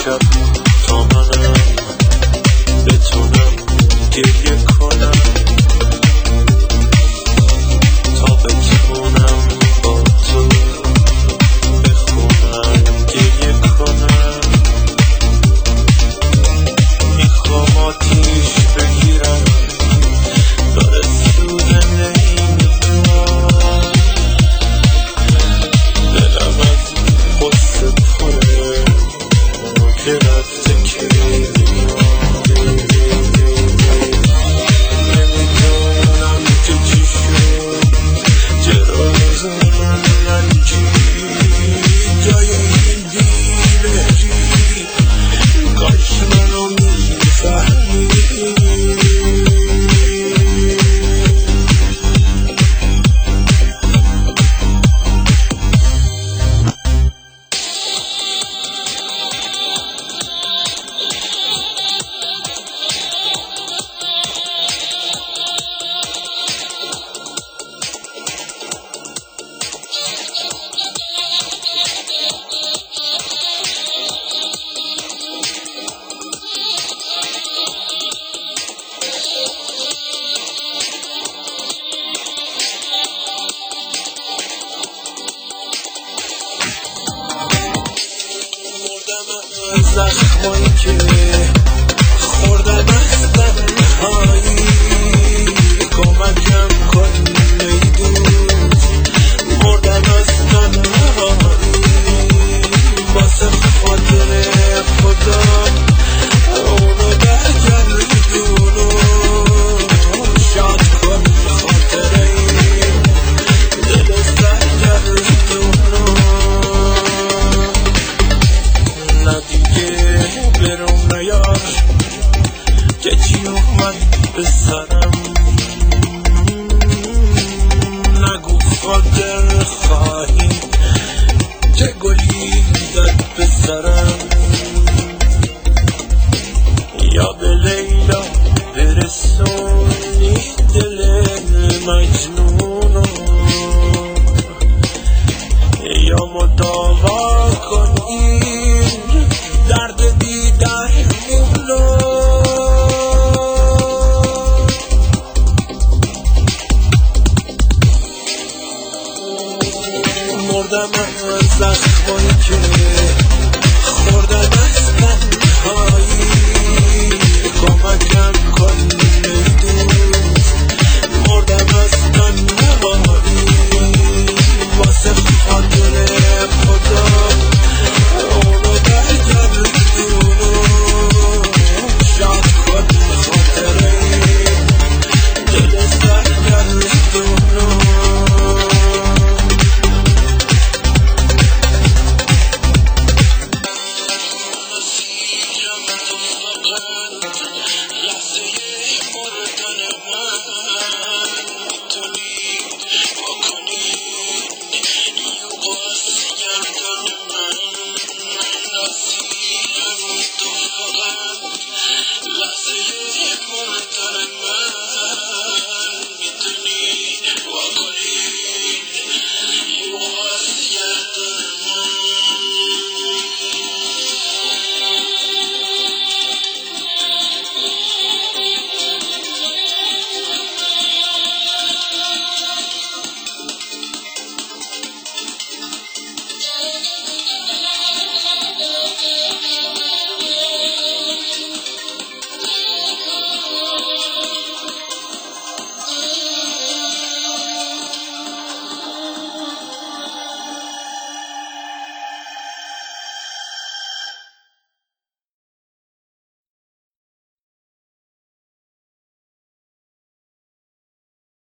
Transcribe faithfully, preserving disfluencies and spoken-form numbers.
شب تا منم بتونم گریه کنم، تا بتونم با تو بخونم گریه کنم. میخوام آتیش بگیرم داره سوزه نمیدونم، دلم از قصه پره که رفته که نمیدونم که چی شد، چرا زمان رنجی جای این دیوری، کاش منو میفهمی. زخمایی که خوردم از تنهایی، کمکم کن میدود مردم از تنهایی، واسه خاطر خدا اونو برگردونو، شاد کن خاطره این دل برگردونو. نه دیگه برون نیار که چی اومد به سرم، نگو خاطر خواهی که گلی داد به سرم، یا به لیلا برسونی دل مجنونو، یا مداوا کن این درد دیدنمونو. مردم از زخمایی که خوردم از تنهایی، کمکم